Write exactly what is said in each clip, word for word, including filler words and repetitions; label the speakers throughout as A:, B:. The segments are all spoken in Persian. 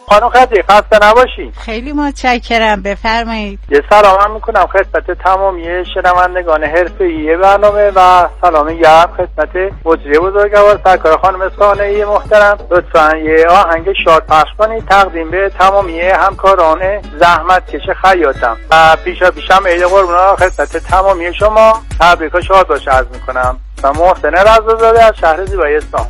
A: خانم خدی خسته نباشی.
B: خیلی متشکرم، بفرمایید.
A: یه سلام هم میکنم خدمت تمامی شنوندگان حرفه‌ای برنامه و سلام گرم خدمت مجری بزرگوار سرکار خانم اصفهانی محترم. لطفاً یه آهنگ شاد پخش کنید تقدیم به تمامی همکاران زحمت کش خیاطم و پیشا پیشم عید قربان خدمت تمامی شما تبریک و شاد باشه عرض میکنم. و محسن رضازاده از شهر زیبای اصفهان.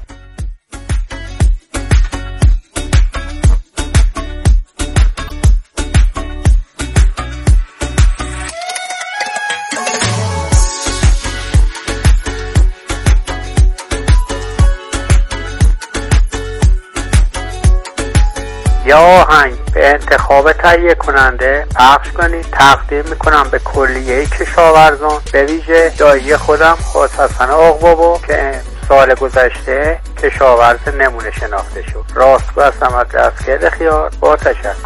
C: یا آهنگ به انتخاب تهیه کننده پخش کنید تقدیم میکنم به کلیه کشاورزان، به ویژه دایی خودم خواست حسن آقبابا که سال گذشته کشاورز نمونه شناخته شد. راست و سمت اسکر خیار. با تشکر.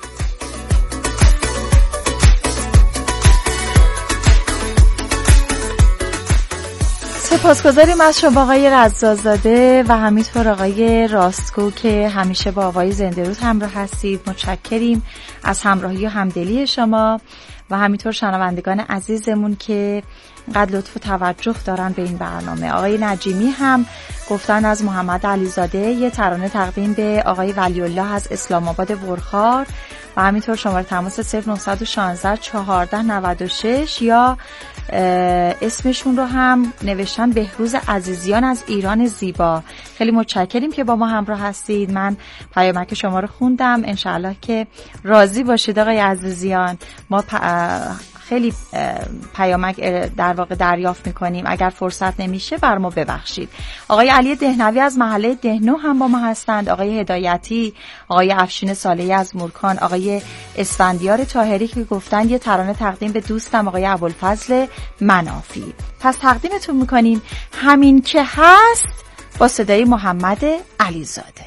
D: سپاسگزاریم از شما آقای رضازاده و همینطور آقای راستگو که همیشه با آقای زنده رود همراه هستید. متشکریم از همراهی و همدلی شما و همینطور شنوندگان عزیزمون که قد لطف و توجه دارن به این برنامه. آقای نجیمی هم گفتن از محمد علیزاده یه ترانه تقدیم به آقای ولی الله از اسلام آباد ورخار و همینطور شماره تماس صفر نه یک شش چهارده نود و شش یا اسمشون رو هم نوشتن بهروز عزیزیان از ایران زیبا. خیلی متشکریم که با ما همراه هستید. من پیامک شما رو خوندم، انشاءالله که راضی باشید آقای عزیزیان. ما خیلی پیامک در واقع دریافت میکنیم، اگر فرصت نمیشه بر ما ببخشید. آقای علی دهنوی از محله دهنو هم با ما هستند، آقای هدایتی، آقای افشین صالحی از مورکان، آقای اسفندیار طاهری که گفتن یه ترانه تقدیم به دوستم آقای ابوالفضل منافی. پس تقدیمتون میکنیم همین که هست با صدای محمد علیزاده.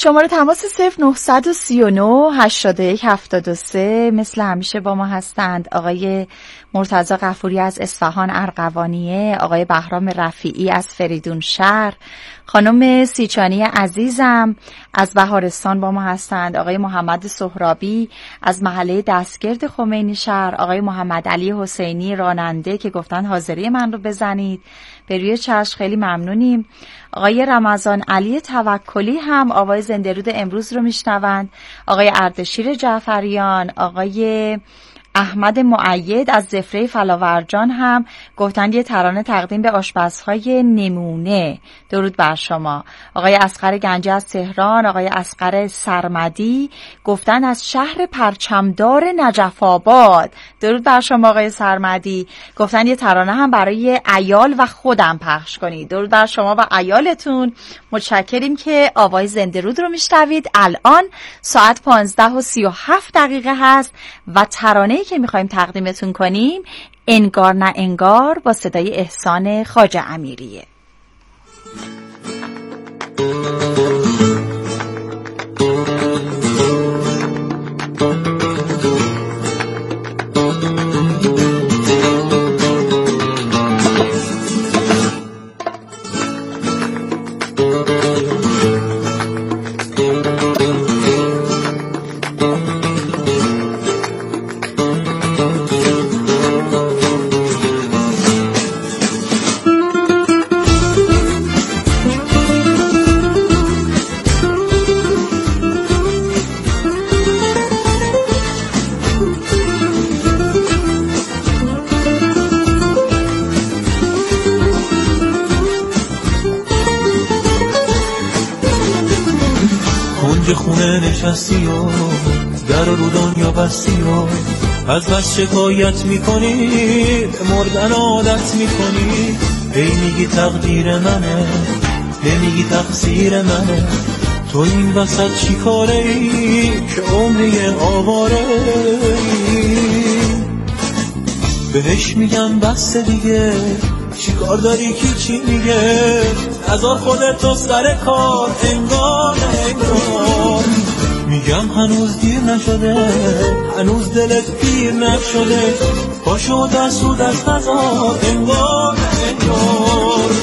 D: شماره تماس صفر نه سه نه هشتاد و یک هفتاد و سه. مثل همیشه با ما هستند آقای مرتضی غفوری از اصفهان ارغوانیه، آقای بهرام رفیعی از فریدون شهر، خانم سیچانی عزیزم از بهارستان با ما هستند، آقای محمد سهرابی از محله دستگرد خمینی شهر، آقای محمد علی حسینی راننده که گفتن حاضری من رو بزنید، به روی چشم خیلی ممنونیم. آقای رمضان علی توکلی هم آواز زنده رود امروز رو میشنوند، آقای اردشیر جعفریان، آقای احمد مؤید از زفره فلاورجان هم گفتند یه ترانه تقدیم به آشپزهای نمونه. درود بر شما. آقای اصغر گنجی از تهران، آقای اصغر سرمدی گفتند از شهر پرچمدار نجف آباد. درود بر شما آقای سرمدی. گفتند یه ترانه هم برای عیال و خودم پخش کنید. درود بر شما و عیالتون. متشکریم که آوای زنده رود رو میشنوید. الان ساعت پانزده و سی و هفت دقیقه هست و ترانه که میخوایم تقدیمتون کنیم انگار نه انگار با صدای احسان خواجه امیریه.
E: نشستی و در رو دنیا بستی و از بس شکایت میکنی، مردن عادت میکنی، هی میگی تقدیر منه، نمیگی تقصیر منه، تو این وسط چی کاره ای که عمری آواره ای؟ بهش میگم بس دیگه، چی کار داری که چی میگه، ازار خودتو سر کار، انگار انگار میگم هنوز دیر نشده، هنوز دلت پیر نشده، پاشو دست و دست نزار، انگار انگار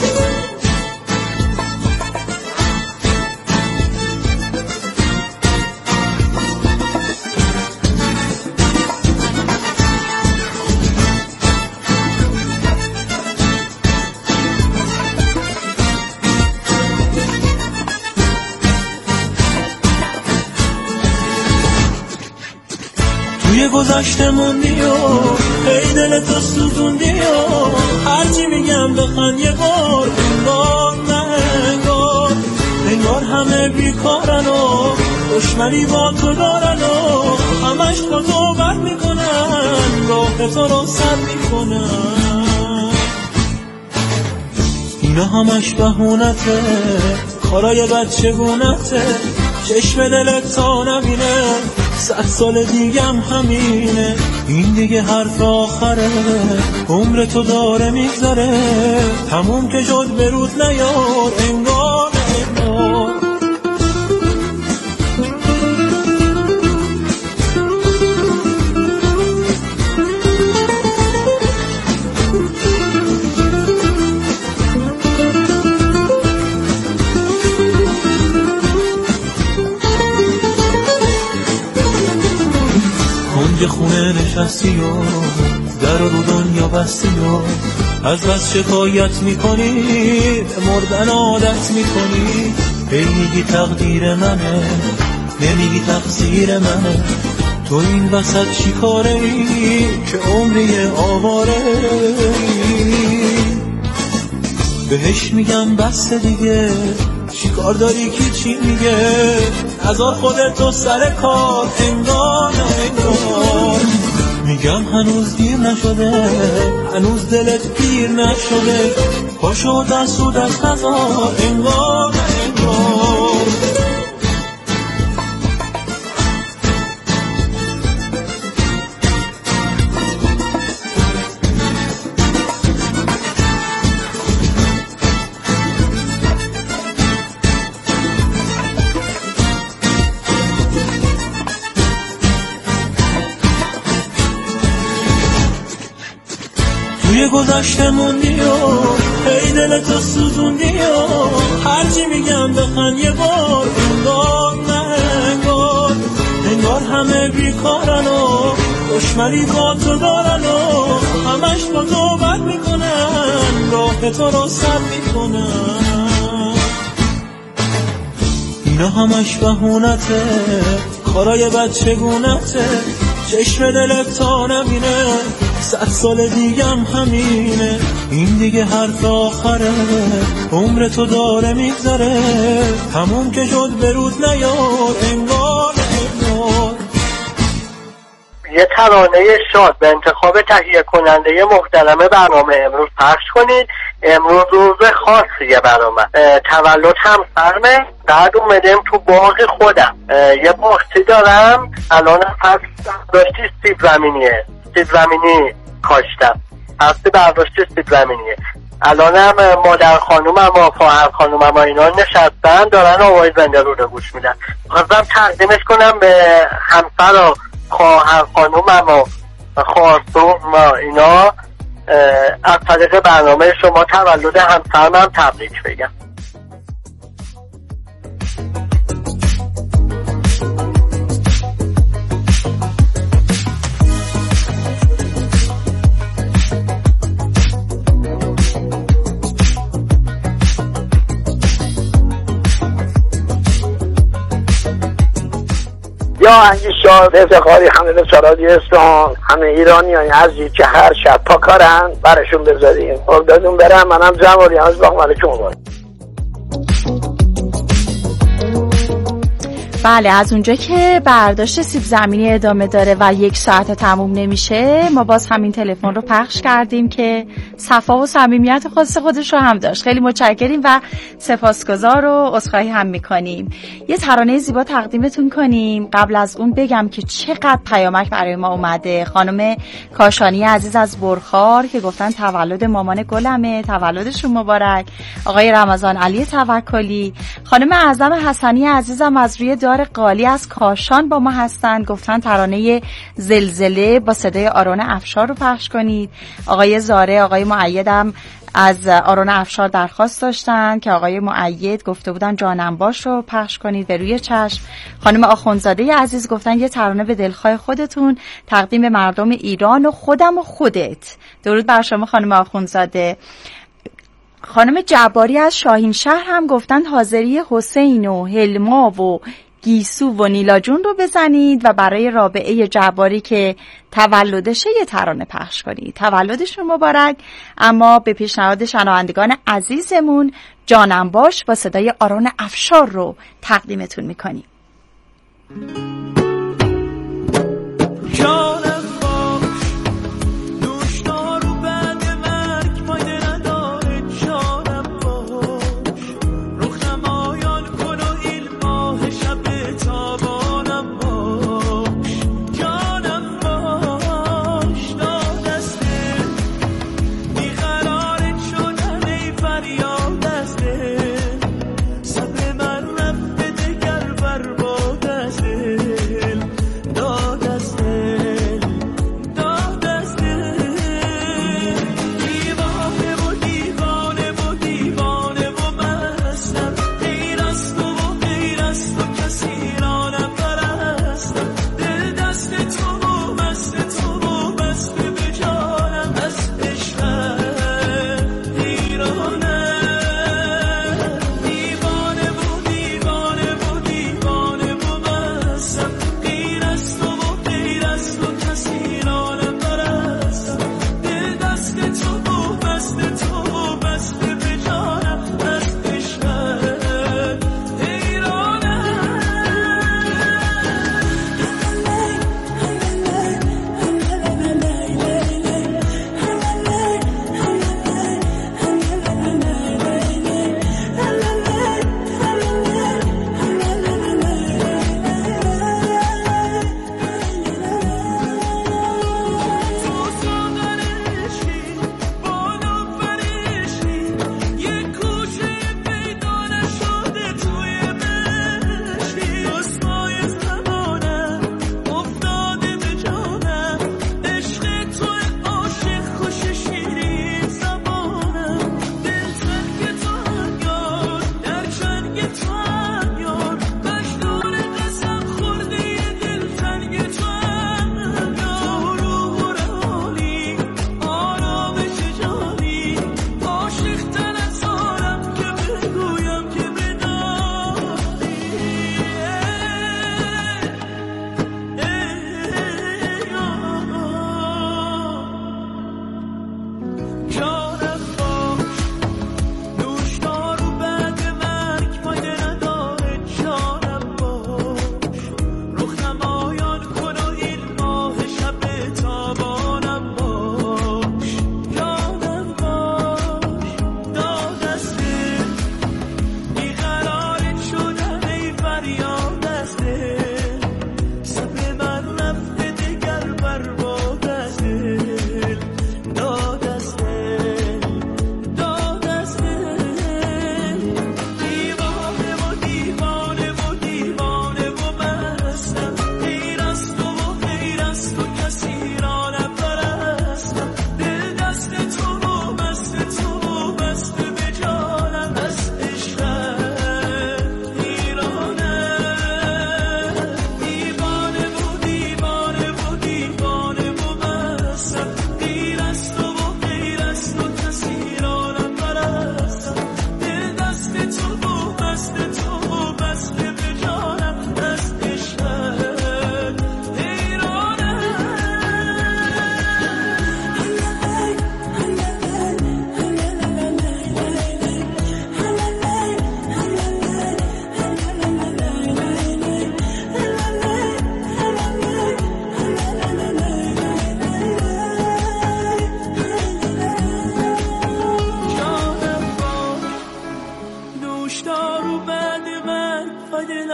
E: توی گذشته موندی و ای دلتو سوزوندی و هرچی میگم بخند یه بار، انگار نه انگار، انگار همه بیکارن و دشمنی با تو دارن و همش با تو بد میکنن، راه تو رو سر میکنن، اینا همش بهونته، کارای بچه گونته، چشم دلت تا نبینه، صد سال دیگم همینه، این دیگه حرف آخره، عمر تو داره میگذره، تموم که شد برود نیار، انگار انگار یه خونه نشستی و در رو دنیا بستی و از بس شکایت میکنی، مردن عادت میکنی، هی میگی تقدیر منه، نمیگی تقصیر منه، تو این وسط چی کاره ای که عمری آواره ای؟ بهش میگم بس دیگه، چی کار داری که چی میگه، ازار خودتو سر کار، انگار انگار میگم هنوز دیر نشده، هنوز دلت پیر نشده، پاشو دست و دست نزار، انگار انگار گذشته موندی و ای دل تو سوزوندی و هرچی میگم بخند یه بار. انگار نه انگار انگار همه بیکارن و دشمنی با تو دارن و همش با تو بد میکنن، راه تو رو سر میکنن. اینا همش بهونته، کارای بچگونته، چشم دلت تا نبینه صد سال دیگم همینه. این دیگه حرف آخره، عمر تو داره میگذره، تموم که شد برود نیار. انگار انگار
C: یه ترانه شاد به انتخاب تهیه کننده محترم برنامه امروز پخش کنید. امروز روز خاصیه برام، تولد همسرمه. بعد اومدم تو باغ خودم، یه باغچه دارم. الان فصل برداشتی سیب زمینیه، سیب زمینی کاشتم، فصل برداشتی سیب زمینیه. الانم مادر خانومم و خواهر خانومم و اینا نشستن دارن آوای زنده رو رو گوش میدن. خواستم تقدیمش کنم به همسر و خواهر خانومم و خواهرزادم و اینا، از طریق برنامه شما تولد همسرم تبریک بگم.
F: یا انگی شاد افتخاری همه بسرادی اصفهان، همه ایرانی هایی عزیزی که هر شب پا کارن برشون بذاریم. اردادون برم، منم جمالی از باقم علیکم باید.
D: بله، از اونجا که برداشت سیب زمینی ادامه داره و یک ساعت تموم نمیشه، ما باز همین تلفن رو پخش کردیم که صفا و صمیمیت خاص خودش رو هم داشت. خیلی متشکریم و سپاسگزار و عذرخواهی هم میکنیم. یه ترانه زیبا تقدیمتون کنیم. قبل از اون بگم که چقدر پیامک برای ما اومده. خانم کاشانی عزیز از برخار که گفتن تولد مامان گلمه، تولدشون مبارک. آقای رمضان علی توکلی، خانم اعظم حسنی عزیزم از روی دار قالی از کاشان با ما هستن، گفتن ترانه زلزله با صدای آرون افشار رو پخش کنید. آقای زاره، آقای مؤیدم از آرون افشار درخواست داشتن که آقای مؤید گفته بودن جانم باش رو پخش کنید به روی چشم. خانم آخونزاده عزیز گفتن یه ترانه به دلخواه خودتون تقدیم به مردم ایران و خودم و خودت. درود بر شما خانم آخونزاده. خانم جباری از شاهین شهر هم گفتن حاضری حسین و هلما و گیسو و نیلا جون رو بزنید و برای رابعه جباری که تولدشه یه ترانه پخش کنید. تولدشون مبارک. اما به پیشنهاد شنوندگان عزیزمون جانم باش با صدای آرون افشار رو تقدیمتون میکنیم.
E: داد از دل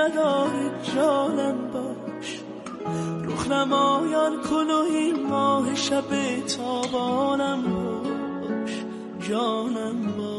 E: نداره جانم باش، رخ نمایان کن و این ماه شب تابانم باش، جانم باش.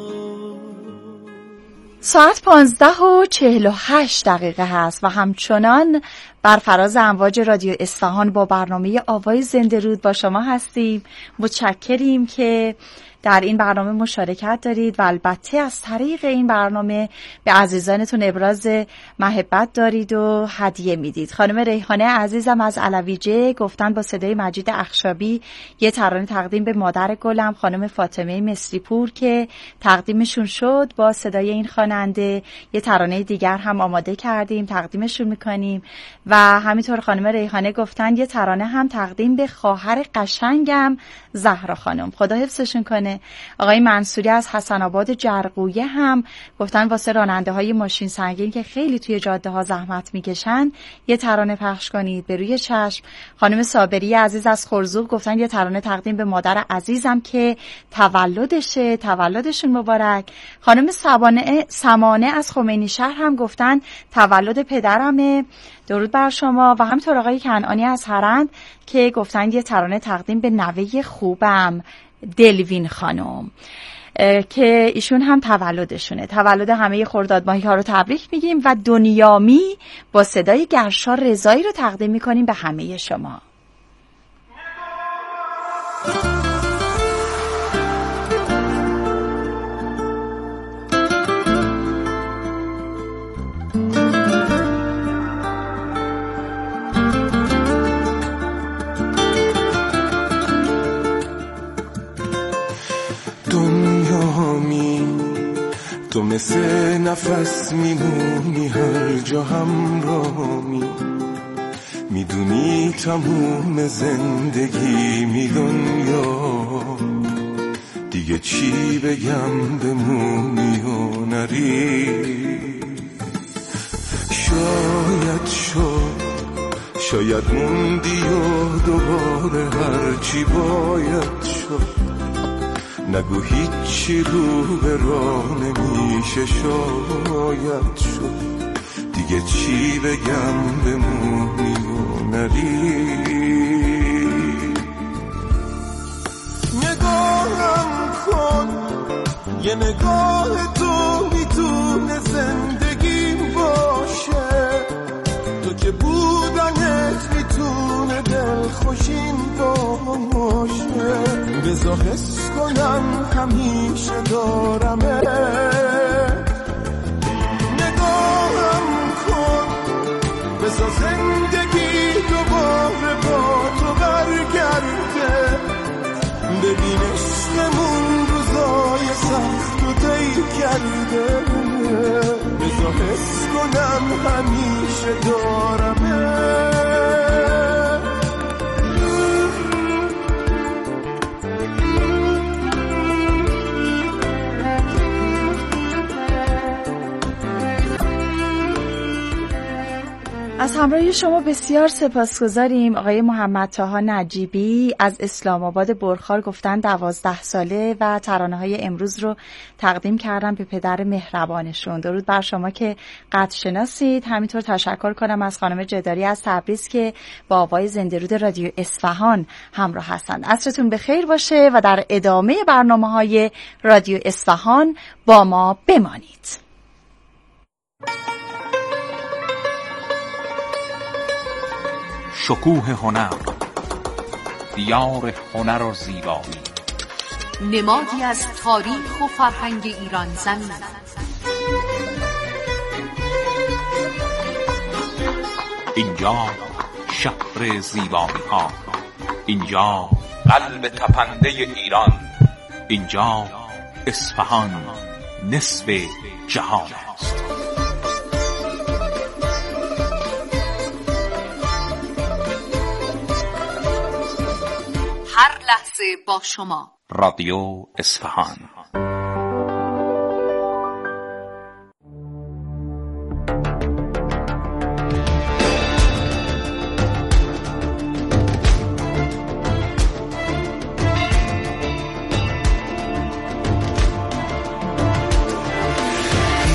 D: ساعت پانزده و چهل و هشت دقیقه هست و همچنان بر فراز امواج رادیو اصفهان با برنامه آوای زنده رود با شما هستیم. متشکریم که در این برنامه مشارکت دارید و البته از طریق این برنامه به عزیزانتون ابراز محبت دارید و هدیه میدید. خانم ریحانه عزیزم از علویجه گفتن با صدای مجید اخشابی یه ترانه تقدیم به مادر گلم خانم فاطمه مصری پور که تقدیمشون شد. با صدای این خواننده یه ترانه دیگر هم آماده کردیم تقدیمشون میکنیم. و همینطور خانم ریحانه گفتن یه ترانه هم تقدیم به خواهر قشنگم زهرا خانم، خدا حفظشون کنه. آقای منصوری از حسن آباد جرقویه هم گفتن واسه راننده های ماشین سنگین که خیلی توی جاده ها زحمت میکشن یه ترانه پخش کنید به روی چشم. خانم صابری عزیز از خرزوق گفتن یه ترانه تقدیم به مادر عزیزم که تولدشه، تولدشون مبارک. خانم سمانه سمانه از خمینی شهر هم گفتن تولد پدرمه، درود بر شما. و همینطور آقای کنعانی از هرند که گفتن یه ترانه تقدیم به نوه خوبم دلوین خانم که ایشون هم تولدشونه. تولد همه خرداد ماهی ها رو تبریک میگیم و دنیامی با صدای گرشا رضایی رو تقدیم میکنیم به همه شما.
G: تو مثل نفس میمونی هر جا همراهی، میدونی تموم زندگی می دنیا، دیگه چی بگم بمونی و نری. شاید شد شاید موندی و دوباره هرچی باید شد، نگو هیچی رو به راه نمیشه. شاید شد دیگه چی بگم بمونی و نری. نگاهم کن یه نگاه تو میتونه زندگیم باشه، تو که بودنت میتونه دلخوشین باشه. بذار حس کنم همیشه دارمه، نگاهم کن بذار زندگی دوباره با تو برگرده. ببین عشقمون روزای سخت و طی کرده، بذار حس کنم همیشه دارمه.
D: از همراهی شما بسیار سپاسگزاریم. آقای محمد طاها نجیبی از اسلام آباد برخار گفتن دوازده ساله و ترانه های امروز رو تقدیم کردم به پدر مهربانشون. درود بر شما که قدر شناسید. همینطور تشکر کنم از خانم جداری از تبریز که با آوای زنده رود رادیو اصفهان همراه هستند. عصرتون بخیر باشه و در ادامه برنامه های رادیو اصفهان با ما بمانید.
H: شکوه هنر، دیار هنر و زیبایی،
I: نمادی از تاریخ و فرهنگ ایران زمین.
H: اینجا شهر زیبایی ها، اینجا قلب تپنده ایران، اینجا اصفهان نصف جهان است.
I: هر لحظه با شما
H: رادیو اصفهان.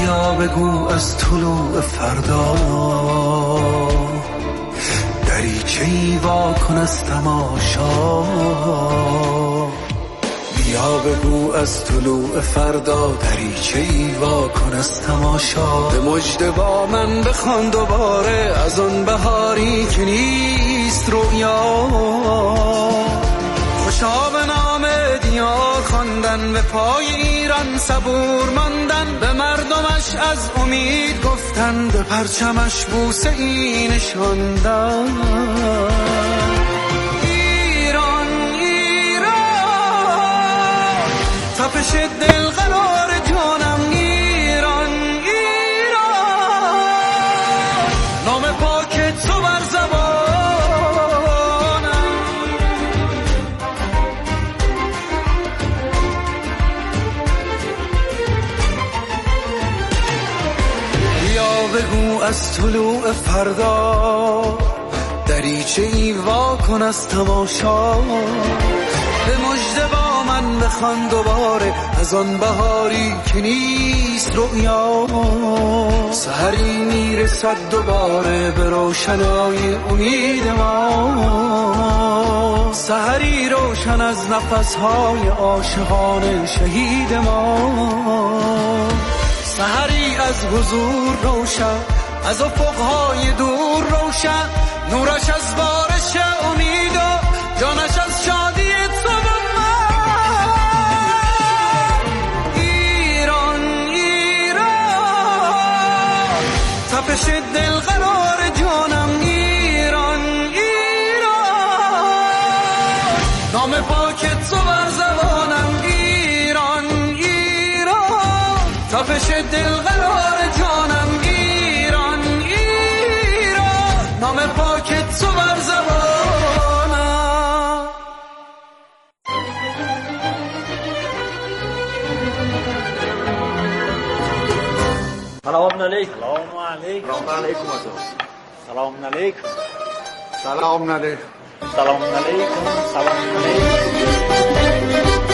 E: بیا بگو از طلوع فردا دریچه‌ای وا کن از تماشا. بیا بگو از طلوع فردا دریچه‌ای وا کن از تماشا. به مژده با من بخوان دوباره از آن بهاری که نیست رویا. خوشا به نام دیار خواندن، به پای ایران صبور ماندن، به مردمش از امید گفتن، به پرچمش بوسه ای نشاندن. ایران ایران تپش دل قرار جانم. ایران ایران نام پاک تو بر زبان. بگو از طلوع فردا دریچه‌ای وا کن از تماشا. به مژده با من بخوان دوباره از آن بهاری که نیست رویا. سحری میرسد دوباره به روشنای امید ما، سحری روشن از نفسهای عاشقان شهید ما. سحری از حضور روشن، از افقهای دور روشن، نورش از بارش امید و جانش از شادی تو و من. ایران ایران تپش دل قرار جانم. ایران ایران نام پاک تو بر زبانم. ایران ایران تپش دل قرار جانم. ایران ایران نام پاک تو بر زبانم.
J: سلام علیکم.
K: سلام علیکم.
J: سلام علیکم.
K: سلام علیکم.
J: سلام علیکم.
K: سلام علیکم. سلام علیکم.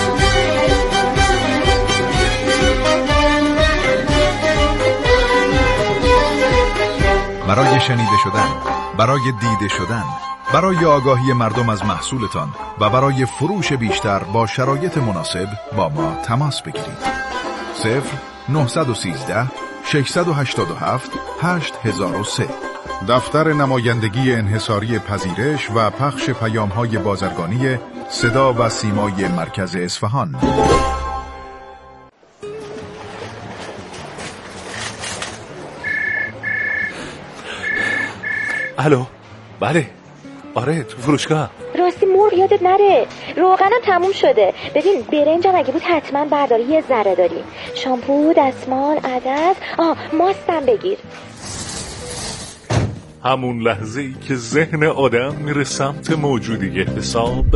L: برای شنیده شدن، برای دیده شدن، برای آگاهی مردم از محصولتان و برای فروش بیشتر با شرایط مناسب با ما تماس بگیرید. صفر نه یک سه شش هشت هفت هشت هزار و سه. دفتر نمایندگی انحصاری پذیرش و پخش پیام‌های بازرگانی صدا و سیمای مرکز اصفهان.
M: الو، بله، آره تو فروشگاه.
N: راستی مور یادت نره، روغنم تموم شده. ببین برنجم اگه بود حتما برداری، یه ذره داری. شامپو، دستمال، عدس، آه ماستم بگیر.
M: همون لحظه ای که ذهن آدم میره سمت موجودی حساب،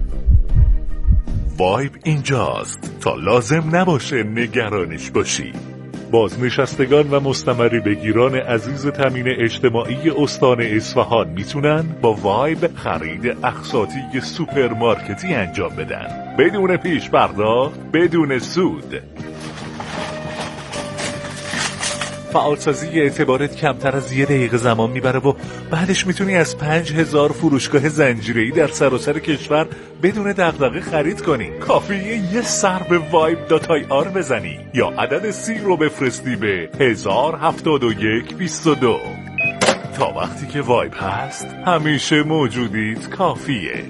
M: وایب اینجاست تا لازم نباشه نگرانش باشی. بازنشستگان و مستمری بگیران عزیز تامین اجتماعی استان اصفهان میتونن با وایب خرید اقساطی سوپرمارکتی انجام بدن بدون پیش پرداخت، بدون سود. فعالسازی اعتبارت کمتر از یه دقیقه زمان میبره و بعدش میتونی از پنج هزار فروشگاه زنجیره‌ای در سراسر کشور بدون دغدغه خرید کنی. کافیه یه سر به وایب دات آی آر بزنی یا عدد سی رو بفرستی به هزار هفتاد و یک بیست و دو. تا وقتی که وایب هست همیشه موجودیت کافیه.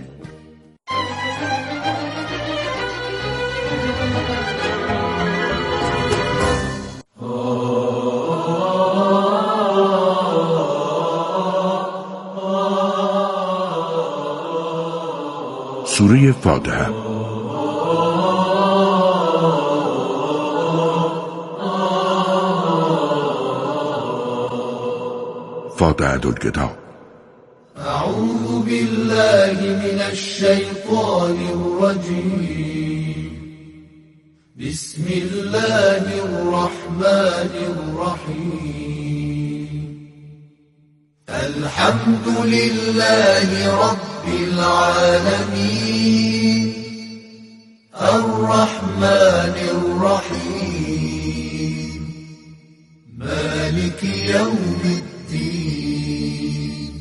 O: سوره فاتحه. فاتحة الكتاب.
G: أعوذ بالله من الشيطان الرجيم. بسم الله الرحمن الرحيم. الحمد لله رب العالمين. الرحمن الرحيم. مالك يوم الدين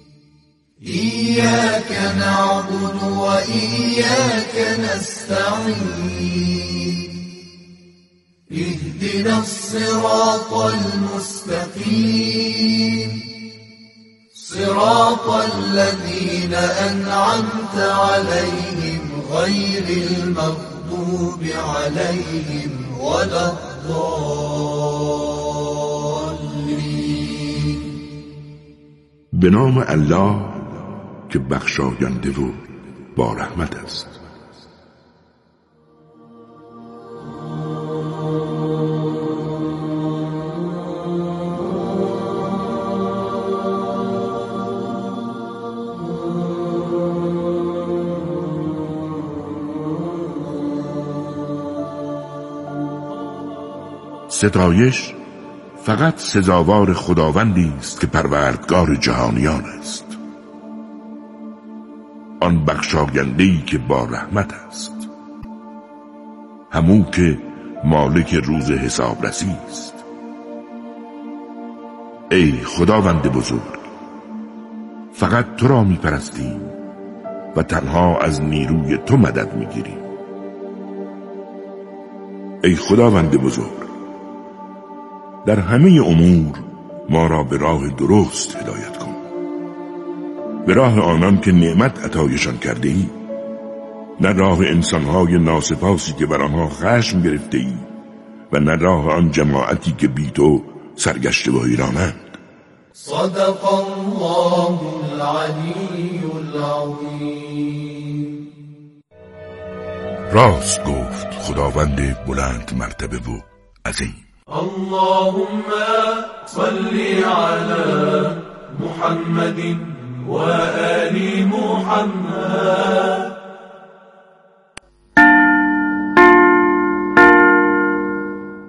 G: إياك نعبد وإياك نستعين اهدنا الصراط المستقيم صراط الذين أنعمت عليهم غير المغضوب عليهم ولا الضالين.
O: به نام الله که بخشاینده و با رحمت است. ستایش فقط سزاوار خداوندی است که پروردگار جهانیان است، آن بخشاینده‌ای که با رحمت است، همو که مالک روز حسابرسی است. ای خداوند بزرگ، فقط تو را می پرستیم و تنها از نیروی تو مدد می گیریم. ای خداوند بزرگ، در همه امور ما را به راه درست هدایت کن، به راه آنان که نعمت عطایشان کرده ای، نه راه انسانهای ناسپاسی که بر آنها خشم گرفته ای و نه راه آن جماعتی که بی تو سرگشته و حیرانند.
G: صدق الله العلی العظیم.
O: راست گفت خداوند بلند مرتبه و عظیم.
E: اللهم صل على محمد و آل محمد